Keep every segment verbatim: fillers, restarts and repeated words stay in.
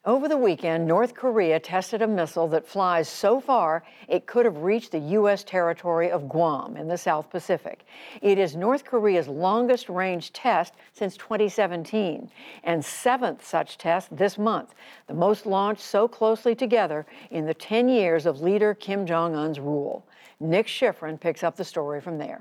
Over the weekend, North Korea tested a missile that flies so far it could have reached the U S territory of Guam in the South Pacific. It is North Korea's longest range test since twenty seventeen and seventh such test this month, the most launched so closely together in the ten years of leader Kim Jong-un's rule. Nick Schifrin picks up the story from there.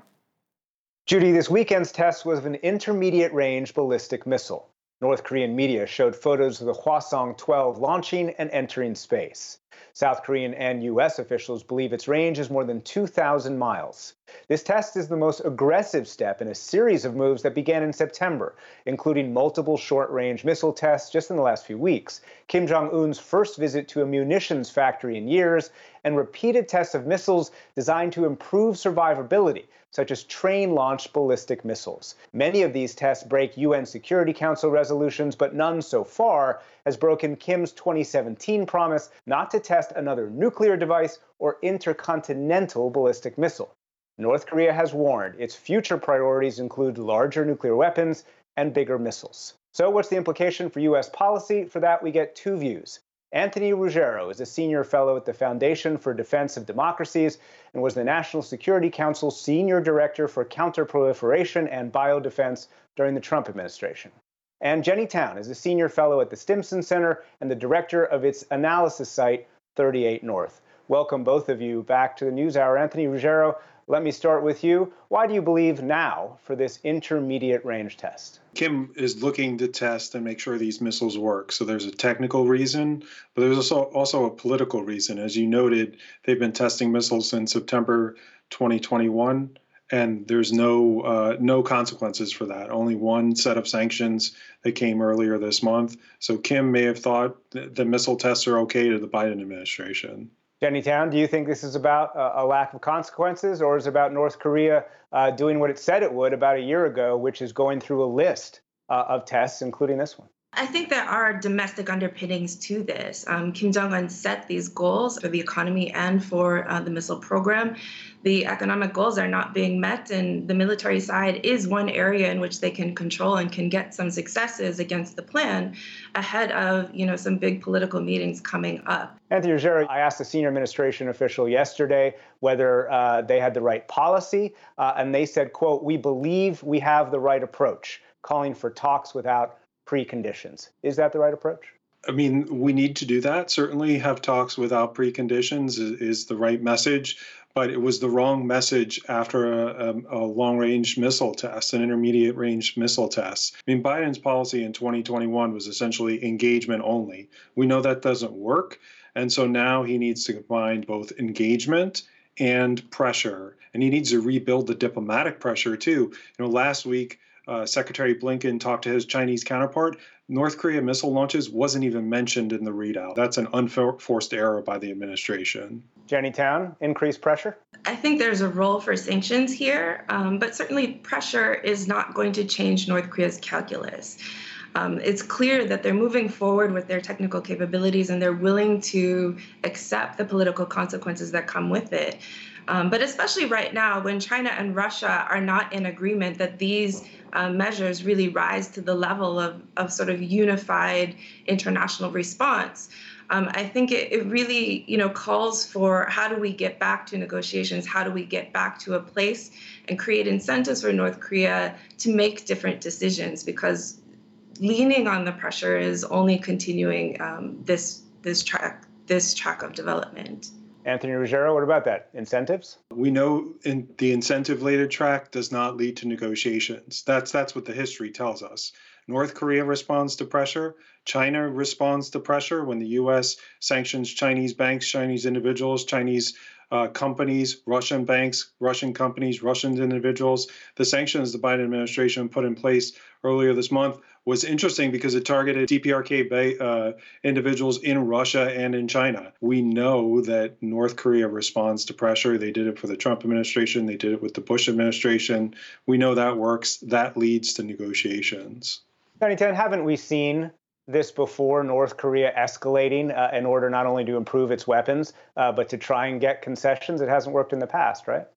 Judy, this weekend's test was of an intermediate-range ballistic missile. North Korean media showed photos of the Hwasong twelve launching and entering space. South Korean and U S officials believe its range is more than two thousand miles. This test is the most aggressive step in a series of moves that began in September, including multiple short-range missile tests just in the last few weeks, Kim Jong-un's first visit to a munitions factory in years, and repeated tests of missiles designed to improve survivability, such as train-launched ballistic missiles. Many of these tests break U N Security Council resolutions, but none so far has broken Kim's twenty seventeen promise not to test another nuclear device or intercontinental ballistic missile. North Korea has warned its future priorities include larger nuclear weapons and bigger missiles. So what's the implication for U S policy? For that, we get two views. Anthony Ruggiero is a senior fellow at the Foundation for Defense of Democracies and was the National Security Council's senior director for counterproliferation and biodefense during the Trump administration. And Jenny Town is a senior fellow at the Stimson Center and the director of its analysis site, thirty-eight North. Welcome, both of you, back to the NewsHour. Anthony Ruggiero, let me start with you. Why do you believe now for this intermediate range test? Kim is looking to test and make sure these missiles work. So there's a technical reason, but there's also, also a political reason. As you noted, they've been testing missiles since September twenty twenty-one, and there's no uh, no consequences for that. Only one set of sanctions that came earlier this month. So Kim may have thought the missile tests are okay to the Biden administration. Jenny Town, do you think this is about uh, a lack of consequences, or is it about North Korea uh, doing what it said it would about a year ago, which is going through a list uh, of tests, including this one? I think there are domestic underpinnings to this. Um, Kim Jong-un set these goals for the economy and for uh, the missile program. The economic goals are not being met, and the military side is one area in which they can control and can get some successes against the plan ahead of, you know, some big political meetings coming up. Anthony Ruggiero, I asked a senior administration official yesterday whether uh, they had the right policy, uh, and they said, quote, "We believe we have the right approach," calling for talks without preconditions. Is that the right approach? I mean, we need to do that. Certainly have talks without preconditions is, is the right message, but it was the wrong message after a, a, a long-range missile test, an intermediate-range missile test. I mean, Biden's policy in twenty twenty-one was essentially engagement only. We know that doesn't work, and so now he needs to combine both engagement and pressure, and he needs to rebuild the diplomatic pressure, too. You know, last week, Uh, Secretary Blinken talked to his Chinese counterpart. North Korea missile launches wasn't even mentioned in the readout. That's an unforced error by the administration. Jenny Town, increased pressure? I think there's a role for sanctions here, um, but certainly pressure is not going to change North Korea's calculus. Um, it's clear that they're moving forward with their technical capabilities and they're willing to accept the political consequences that come with it. Um, but especially right now, when China and Russia are not in agreement that these uh, measures really rise to the level of, of sort of unified international response, um, I think it, it really, you know, calls for how do we get back to negotiations? How do we get back to a place and create incentives for North Korea to make different decisions? Because leaning on the pressure is only continuing um, this this track this track of development. Anthony Ruggiero, what about that? Incentives? We know in the incentive-laden track does not lead to negotiations. That's that's what the history tells us. North Korea responds to pressure. China responds to pressure when the U S sanctions Chinese banks, Chinese individuals, Chinese uh, companies, Russian banks, Russian companies, Russian individuals. The sanctions the Biden administration put in place earlier this month was interesting because it targeted D P R K uh, individuals in Russia and in China. We know that North Korea responds to pressure. They did it for the Trump administration. They did it with the Bush administration. We know that works. That leads to negotiations. Jenny Town, haven't we seen this before, North Korea escalating uh, in order not only to improve its weapons, uh, but to try and get concessions? It hasn't worked in the past, right?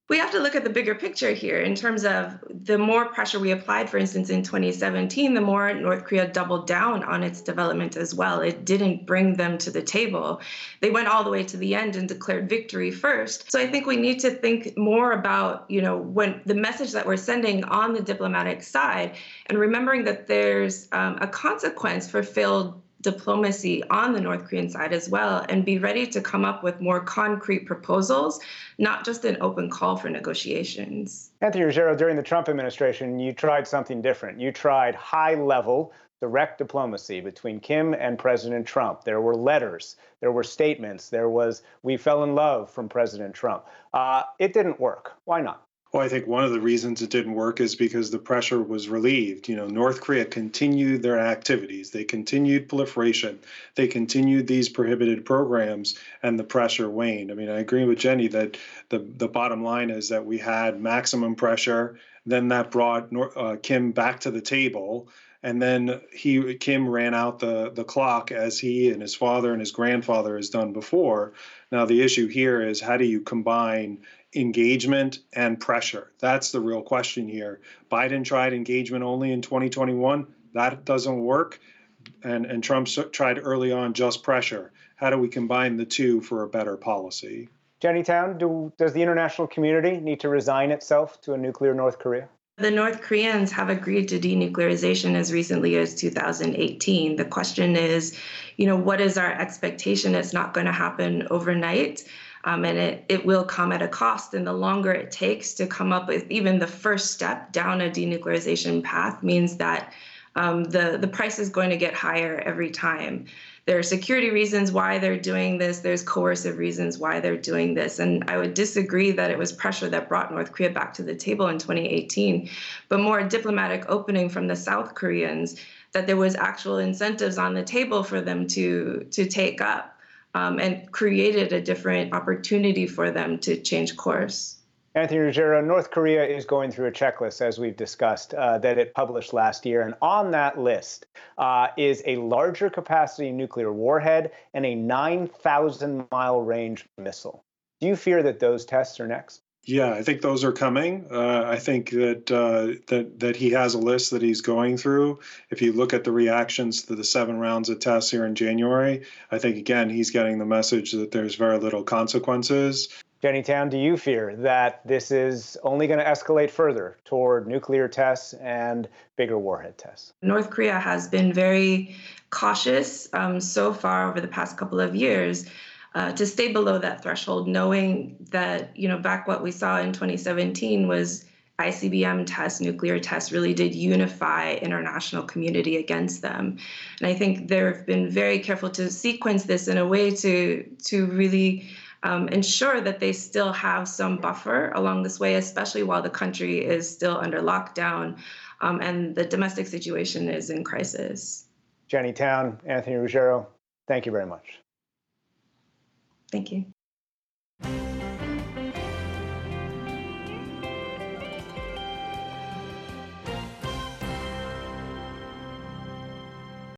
We have to look at the bigger picture here in terms of the more pressure we applied, for instance, in twenty seventeen, the more North Korea doubled down on its development as well. It didn't bring them to the table. They went all the way to the end and declared victory first. So I think we need to think more about, you know, when the message that we're sending on the diplomatic side, and remembering that there's um, a consequence for failed diplomacy on the North Korean side as well, and be ready to come up with more concrete proposals, not just an open call for negotiations. Anthony Ruggiero, during the Trump administration, you tried something different. You tried high-level direct diplomacy between Kim and President Trump. There were letters, there were statements, there was "we fell in love" from President Trump. Uh, it didn't work. Why not? Well, I think one of the reasons it didn't work is because the pressure was relieved. You know, North Korea continued their activities. They continued proliferation. They continued these prohibited programs, and the pressure waned. I mean, I agree with Jenny that the, the bottom line is that we had maximum pressure. Then that brought uh, Kim back to the table. And then he Kim ran out the, the clock, as he and his father and his grandfather has done before. Now, the issue here is, how do you combine engagement and pressure? That's the real question here. Biden tried engagement only in twenty twenty-one. That doesn't work. And, and Trump tried early on just pressure. How do we combine the two for a better policy? Jenny Town, do, does the international community need to resign itself to a nuclear North Korea? The North Koreans have agreed to denuclearization as recently as two thousand eighteen. The question is, you know, what is our expectation? It's not going to happen overnight. Um, and it, it will come at a cost. And the longer it takes to come up with even the first step down a denuclearization path means that um, the, the price is going to get higher every time. There are security reasons why they're doing this. There's coercive reasons why they're doing this. And I would disagree that it was pressure that brought North Korea back to the table in twenty eighteen, but more a diplomatic opening from the South Koreans, that there was actual incentives on the table for them to, to take up. Um, and created a different opportunity for them to change course. Anthony Ruggiero, North Korea is going through a checklist, as we've discussed, uh, that it published last year. And on that list uh, is a larger capacity nuclear warhead and a nine thousand mile range missile. Do you fear that those tests are next? Yeah, I think those are coming. Uh, I think that uh, that that he has a list that he's going through. If you look at the reactions to the seven rounds of tests here in January, I think, again, he's getting the message that there's very little consequences. Jenny Town, do you fear that this is only going to escalate further toward nuclear tests and bigger warhead tests? North Korea has been very cautious um, so far over the past couple of years. Uh, to stay below that threshold, knowing that, you know, back what we saw in twenty seventeen was I C B M tests, nuclear tests really did unify international community against them. And I think they've been very careful to sequence this in a way to, to really um, ensure that they still have some buffer along this way, especially while the country is still under lockdown um, and the domestic situation is in crisis. Jenny Town, Anthony Ruggiero, thank you very much. Thank you.